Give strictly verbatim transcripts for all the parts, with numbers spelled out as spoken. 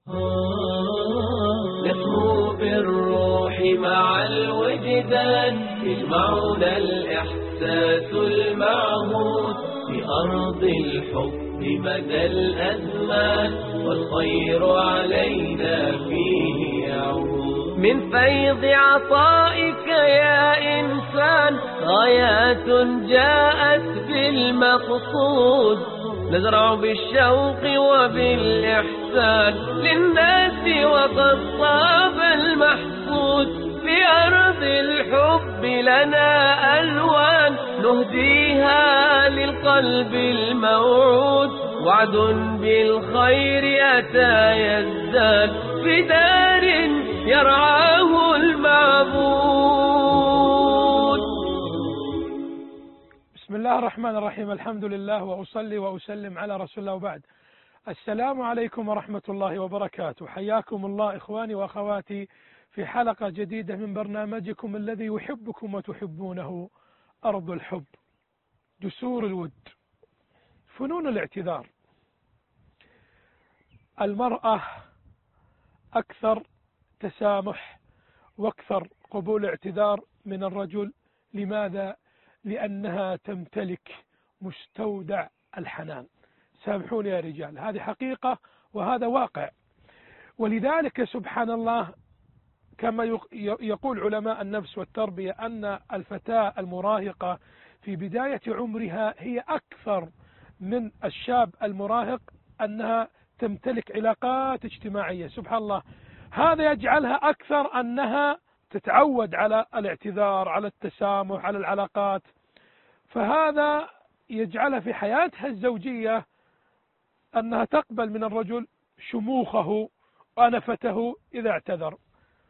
نسمو بالروح مع الوجدان يجمعنا الإحساس المعهود بأرض الحب مدى الأزمان، والخير علينا فيه يعود. من فيض عطائك يا إنسان غايات جاءت بالمقصود، نزرع بالشوق وبالإحسان للناس وقد طاب المحصود. في أرض الحب لنا ألوان نهديها للقلب الموعود، وعد بالخير أتى يزداد في دار يرعاه المعبود. بسم الله الرحمن الرحيم، الحمد لله وأصلي وأسلم على رسول الله وبعد. السلام عليكم ورحمة الله وبركاته. حياكم الله إخواني وأخواتي في حلقة جديدة من برنامجكم الذي يحبكم وتحبونه، أرض الحب. جسور الود، فنون الاعتذار. المرأة أكثر تسامح وأكثر قبول اعتذار من الرجل. لماذا؟ لأنها تمتلك مستودع الحنان. سامحوني يا رجال، هذه حقيقة وهذا واقع. ولذلك سبحان الله كما يقول علماء النفس والتربية أن الفتاة المراهقة في بداية عمرها هي أكثر من الشاب المراهق أنها تمتلك علاقات اجتماعية. سبحان الله، هذا يجعلها أكثر أنها تتعود على الاعتذار، على التسامح، على العلاقات، فهذا يجعلها في حياتها الزوجية أنها تقبل من الرجل شموخه وأنفته إذا اعتذر.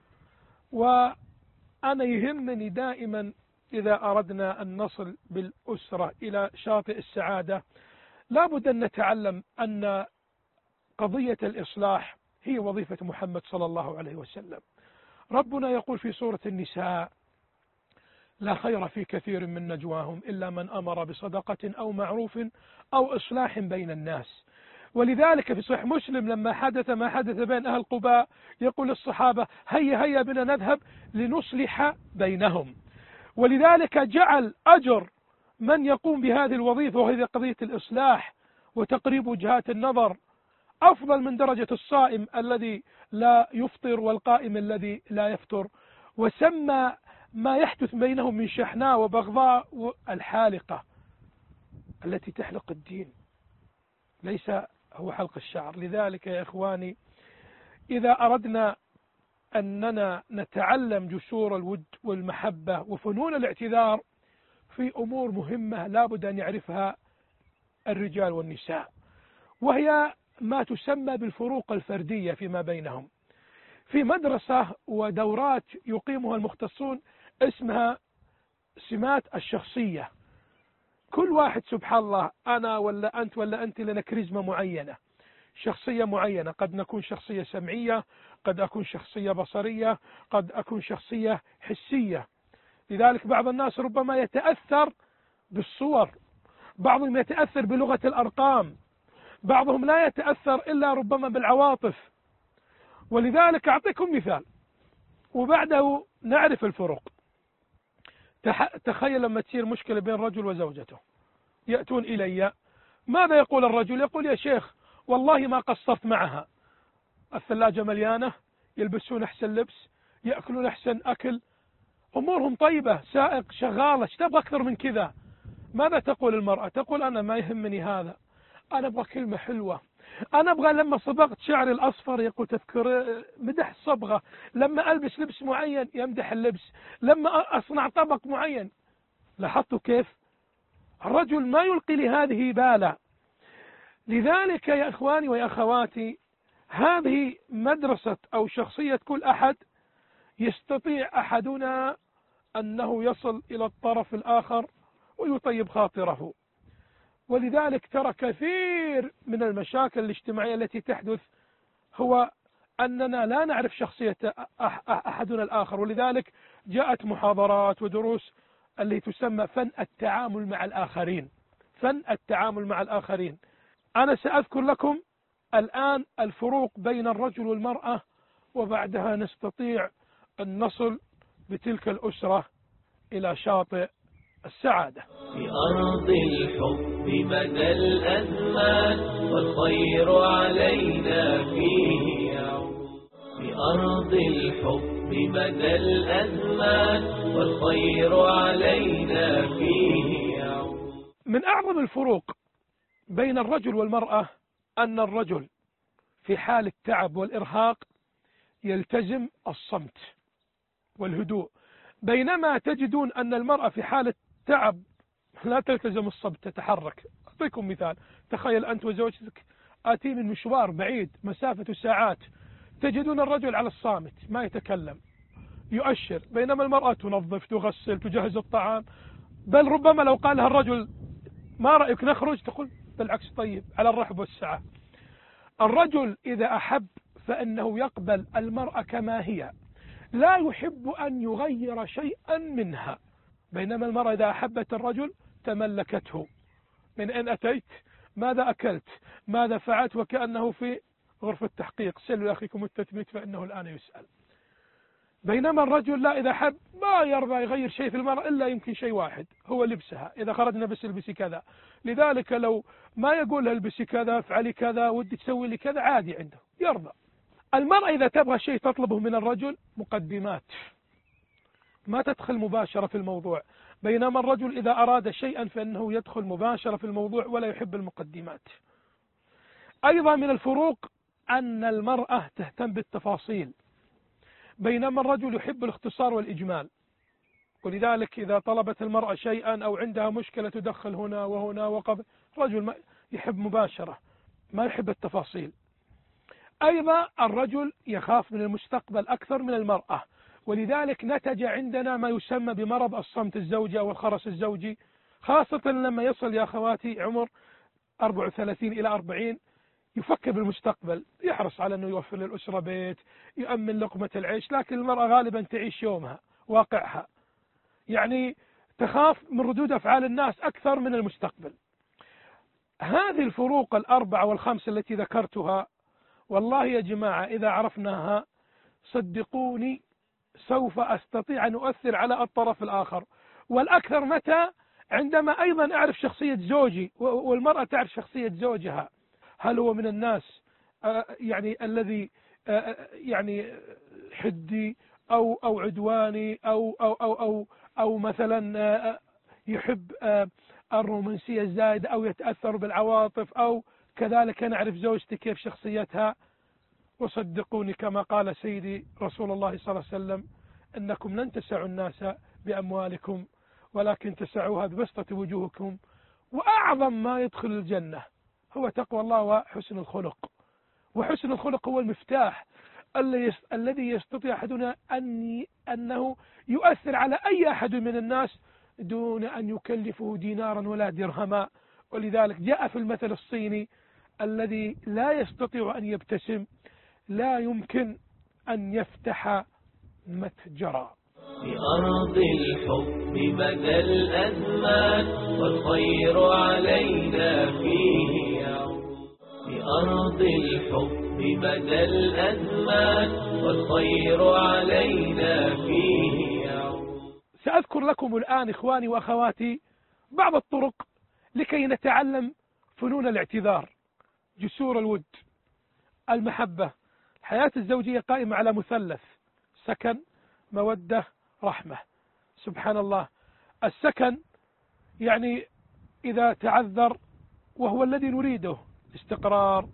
وأنا يهمني دائما إذا أردنا أن نصل بالأسرة إلى شاطئ السعادة لابد أن نتعلم أن قضية الإصلاح هي وظيفة محمد صلى الله عليه وسلم. ربنا يقول في سورة النساء: لا خير في كثير من نجواهم إلا من أمر بصدقة أو معروف أو إصلاح بين الناس. ولذلك في صحيح مسلم لما حدث ما حدث بين أهل قباء يقول الصحابة: هيا هيا بنا نذهب لنصلح بينهم. ولذلك جعل أجر من يقوم بهذه الوظيفة وهذه قضية الإصلاح وتقريب وجهات النظر أفضل من درجة الصائم الذي لا يفطر والقائم الذي لا يفطر. وسمى ما يحدث بينهم من شحناء وبغضاء الحالقة التي تحلق الدين، ليس هو حلق الشعر. لذلك يا إخواني إذا أردنا أننا نتعلم جسور الود والمحبة وفنون الاعتذار في أمور مهمة لابد أن يعرفها الرجال والنساء، وهي ما تسمى بالفروق الفردية فيما بينهم. في مدرسة ودورات يقيمها المختصون اسمها سمات الشخصية. كل واحد سبحان الله، أنا ولا أنت ولا أنت لنا كاريزما معينة، شخصية معينة. قد نكون شخصية سمعية، قد أكون شخصية بصرية، قد أكون شخصية حسية. لذلك بعض الناس ربما يتأثر بالصور، بعضهم يتأثر بلغة الأرقام، بعضهم لا يتأثر إلا ربما بالعواطف. ولذلك أعطيكم مثال وبعده نعرف الفروق. تخيل لما تصير مشكلة بين رجل وزوجته، يأتون إلي، ماذا يقول الرجل؟ يقول: يا شيخ والله ما قصرت معها، الثلاجة مليانة، يلبسون أحسن لبس، يأكلون أحسن أكل، أمورهم طيبة، سائق، شغالة، ايش تبغى أكثر من كذا؟ ماذا تقول المرأة؟ تقول: أنا ما يهمني هذا، أنا أبغى كلمة حلوة، أنا أبغى لما صبغت شعري الأصفر يقول تذكر مدح الصبغة، لما ألبس لبس معين يمدح اللبس، لما أصنع طبق معين. لاحظتوا كيف الرجل ما يلقي لهذه بالا؟ لذلك يا إخواني ويا أخواتي هذه مدرسة أو شخصية كل أحد. يستطيع أحدنا أنه يصل إلى الطرف الآخر ويطيب خاطره. ولذلك ترى كثير من المشاكل الاجتماعية التي تحدث هو أننا لا نعرف شخصية أحدنا الآخر. ولذلك جاءت محاضرات ودروس اللي تسمى فن التعامل مع الآخرين. فن التعامل مع الآخرين. أنا سأذكر لكم الآن الفروق بين الرجل والمرأة، وبعدها نستطيع أن نصل بتلك الأسرة إلى شاطئ السعادة. في أرض الحب مدى الأزمان والخير علينا فيه يعود. في أرض الحب مدى الأزمان والخير علينا فيه يعود. من أعظم الفروق بين الرجل والمرأة أن الرجل في حال التعب والإرهاق يلتزم الصمت والهدوء، بينما تجدون أن المرأة في حالة تعب لا تلتزم الصمت، تتحرك. أعطيكم مثال، تخيل أنت وزوجتك آتين من مشوار بعيد مسافة ساعات، تجدون الرجل على الصامت ما يتكلم يؤشر، بينما المرأة تنظف تغسل تجهز الطعام، بل ربما لو قال لها الرجل ما رأيك نخرج تقول بالعكس طيب على الرحب والسعة. الرجل إذا أحب فإنه يقبل المرأة كما هي، لا يحب أن يغير شيئا منها، بينما المرأة إذا أحبت الرجل تملكته، من أين أتيت، ماذا أكلت، ماذا فعلت، وكأنه في غرفة تحقيق، سلوا لأخيكم التثبيت فإنه الآن يسأل. بينما الرجل لا، إذا حب ما يرضى يغير شيء في المرأة إلا يمكن شيء واحد هو لبسها، إذا خرجنا بس البسي كذا، لذلك لو ما يقول لها البسي كذا افعلي كذا ودي تسوي لي كذا عادي عنده يرضى. المرأة إذا تبغى شيء تطلبه من الرجل مقدمات، ما تدخل مباشرة في الموضوع، بينما الرجل إذا أراد شيئا فإنه يدخل مباشرة في الموضوع ولا يحب المقدمات. أيضا من الفروق أن المرأة تهتم بالتفاصيل، بينما الرجل يحب الاختصار والإجمال، ولذلك إذا طلبت المرأة شيئا أو عندها مشكلة تدخل هنا وهنا وقبل، الرجل ما يحب مباشرة ما يحب التفاصيل. أيضا الرجل يخاف من المستقبل أكثر من المرأة، ولذلك نتج عندنا ما يسمى بمرض الصمت الزوجي أو الخرس الزوجي، خاصة لما يصل يا أخواتي عمر أربعة وثلاثين إلى أربعين، يفكر بالمستقبل، يحرص على أنه يوفر للأسرة بيت، يؤمن لقمة العيش، لكن المرأة غالبا تعيش يومها واقعها، يعني تخاف من ردود أفعال الناس أكثر من المستقبل. هذه الفروق الأربعة والخمسة التي ذكرتها والله يا جماعة إذا عرفناها صدقوني سوف أستطيع أن أؤثر على الطرف الآخر، والأكثر متى عندما أيضا أعرف شخصية زوجي والمرأة تعرف شخصية زوجها، هل هو من الناس يعني الذي يعني حدي أو أو عدواني أو أو أو أو, أو مثلا يحب الرومانسية الزائدة أو يتأثر بالعواطف، أو كذلك نعرف زوجتي كيف شخصيتها. وصدقوني كما قال سيدي رسول الله صلى الله عليه وسلم إنكم لن تسعوا الناس بأموالكم ولكن تسعوها ببسطة وجوهكم، وأعظم ما يدخل الجنة هو تقوى الله وحسن الخلق، وحسن الخلق هو المفتاح الذي يستطيع أحدنا أن أنه يؤثر على أي أحد من الناس دون أن يكلفه دينارا ولا درهما. ولذلك جاء في المثل الصيني الذي لا يستطيع أن يبتسم لا يمكن أن يفتح متجرا. في أرض الحب مدى الأزمان والخير علينا فيه يعود. في أرض الحب مدى الأزمان والخير علينا فيه يعود. سأذكر لكم الآن إخواني وأخواتي بعض الطرق لكي نتعلم فنون الاعتذار، جسور الود، المحبة. الحياة الزوجية قائمة على مثلث سكن مودة رحمة. سبحان الله، السكن يعني إذا تعذر وهو الذي نريده، استقرار،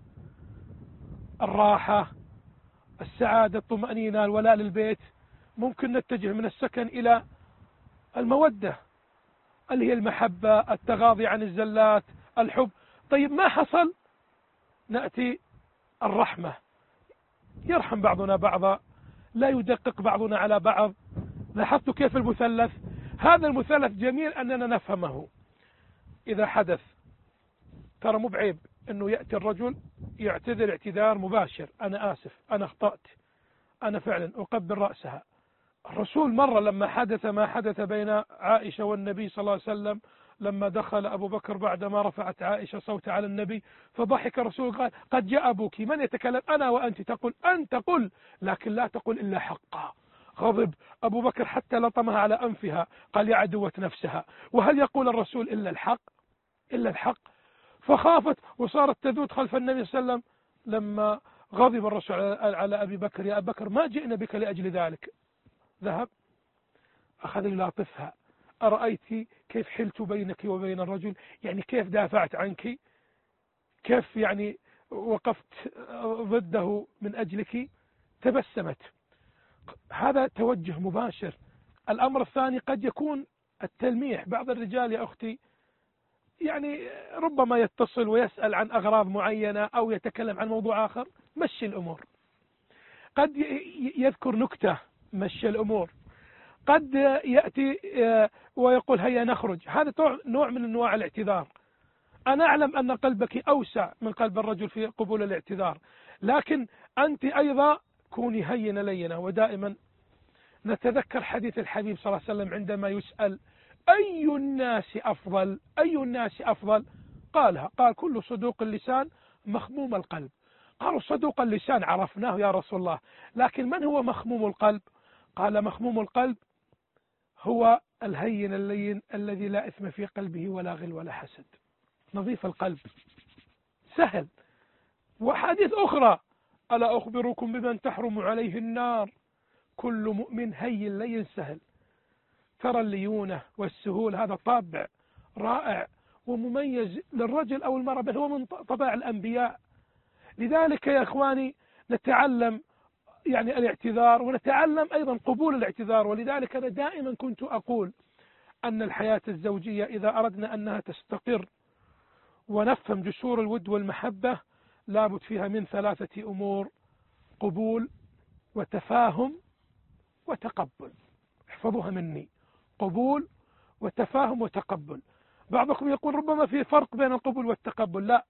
الراحة، السعادة، الطمأنينة، الولاء للبيت، ممكن نتجه من السكن إلى المودة اللي هي المحبة، التغاضي عن الزلات، الحب. طيب ما حصل؟ نأتي الرحمة، يرحم بعضنا بعضا، لا يدقق بعضنا على بعض. لاحظتوا كيف المثلث؟ هذا المثلث جميل أننا نفهمه. إذا حدث ترى مو بعيب أنه يأتي الرجل يعتذر اعتذار مباشر، أنا آسف، أنا أخطأت، أنا فعلا أقبل رأسها. الرسول مرة لما حدث ما حدث بين عائشة والنبي صلى الله عليه وسلم، لما دخل أبو بكر بعدما رفعت عائشة صوت على النبي فضحك الرسول قال قد جاء أبوك من يتكلم أنا وأنت تقول أنت قل لكن لا تقول إلا حقا. غضب أبو بكر حتى لطمها على أنفها قال يا عدوة نفسها وهل يقول الرسول إلا الحق إلا الحق. فخافت وصارت تذود خلف النبي صلى الله عليه وسلم. لما غضب الرسول على أبي بكر يا أبي بكر ما جئنا بك لأجل ذلك. ذهب أخذ يلاطفها أرأيت كيف حلت بينك وبين الرجل يعني كيف دافعت عنك كيف يعني وقفت ضده من أجلك. تبسمت. هذا توجه مباشر. الأمر الثاني قد يكون التلميح. بعض الرجال يا أختي يعني ربما يتصل ويسأل عن أغراض معينة أو يتكلم عن موضوع آخر مشي الأمور. قد يذكر نكتة مشي الأمور. قد يأتي ويقول هيا نخرج. هذا نوع من أنواع الاعتذار. أنا أعلم أن قلبك أوسع من قلب الرجل في قبول الاعتذار لكن أنت أيضا كوني هينة لينة. ودائما نتذكر حديث الحبيب صلى الله عليه وسلم عندما يسأل أي الناس أفضل أي الناس أفضل قالها قال كل صدوق اللسان مخموم القلب. قالوا صدوق اللسان عرفناه يا رسول الله لكن من هو مخموم القلب؟ قال مخموم القلب هو الهين اللين الذي لا إثم في قلبه ولا غل ولا حسد. نظيف القلب سهل. وحديث أخرى ألا أخبركم بمن تحرم عليه النار كل مؤمن هين لين سهل. ترى الليونة والسهول هذا طابع رائع ومميز للرجل أو المرأة بل هو من طباع الأنبياء. لذلك يا إخواني نتعلم يعني الاعتذار ونتعلم أيضا قبول الاعتذار. ولذلك أنا دائما كنت أقول أن الحياة الزوجية إذا أردنا أنها تستقر ونفهم جسور الود والمحبة لابد فيها من ثلاثة أمور: قبول وتفاهم وتقبل. احفظوها مني: قبول وتفاهم وتقبل. بعضكم يقول ربما في فرق بين القبول والتقبل. لا،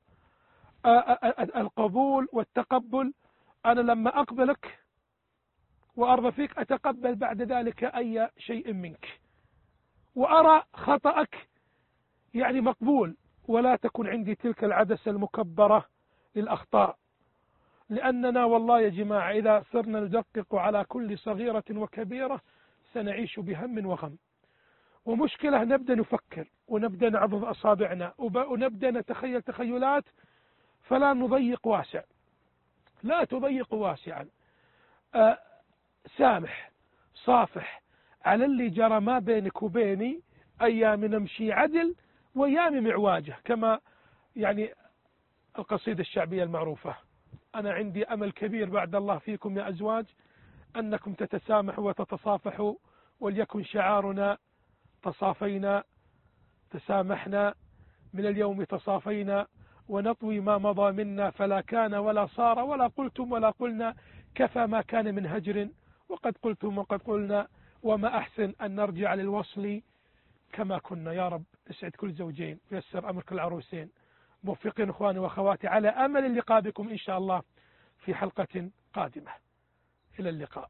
القبول والتقبل أنا لما أقبلك وأرضى فيك أتقبل بعد ذلك أي شيء منك وأرى خطأك يعني مقبول، ولا تكن عندي تلك العدسة المكبرة للأخطاء. لأننا والله يا جماعة إذا صرنا ندقق على كل صغيرة وكبيرة سنعيش بهم وغم ومشكلة. نبدأ نفكر ونبدأ نعضد أصابعنا ونبدأ نتخيل تخيلات، فلا نضيق واسع. لا تضيق واسعا. أه سامح صافح على اللي جرى ما بينك وبيني. أيام نمشي عدل وأيام معواجه، كما يعني القصيدة الشعبية المعروفة. أنا عندي أمل كبير بعد الله فيكم يا أزواج أنكم تتسامحوا وتتصافحوا، وليكن شعارنا تصافينا تسامحنا، من اليوم تصافينا، ونطوي ما مضى منا فلا كان ولا صار، ولا قلتم ولا قلنا، كفى ما كان من هجر وقد قلتم وقد قلنا، وما أحسن أن نرجع للوصل كما كنا. يا رب اسعد كل زوجين ويسر أمر كل العروسين. موفقين إخواني وأخواتي، على أمل اللقاء بكم إن شاء الله في حلقة قادمة. إلى اللقاء.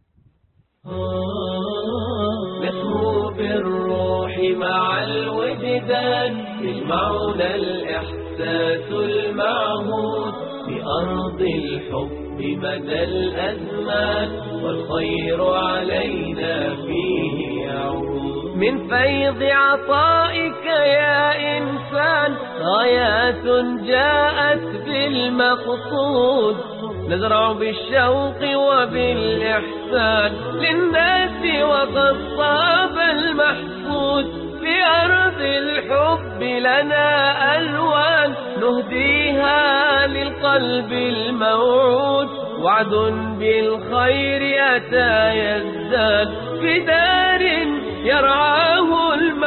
نسمو بالروح مع الوجدان، يجمعنا الإحساس المعهود بأرض الحب مدى الأزمان، والخير علينا فيه يعود. من فيض عطائك يا إنسان غايات جاءت بالمقصود، نزرع بالشوق وبالإحسان للناس وقد طاب المحسود. في أرض الحب لنا ألوان نهديها للقلب الموعود، وعد بالخير أتى يزداد في دار يرعاه الموت.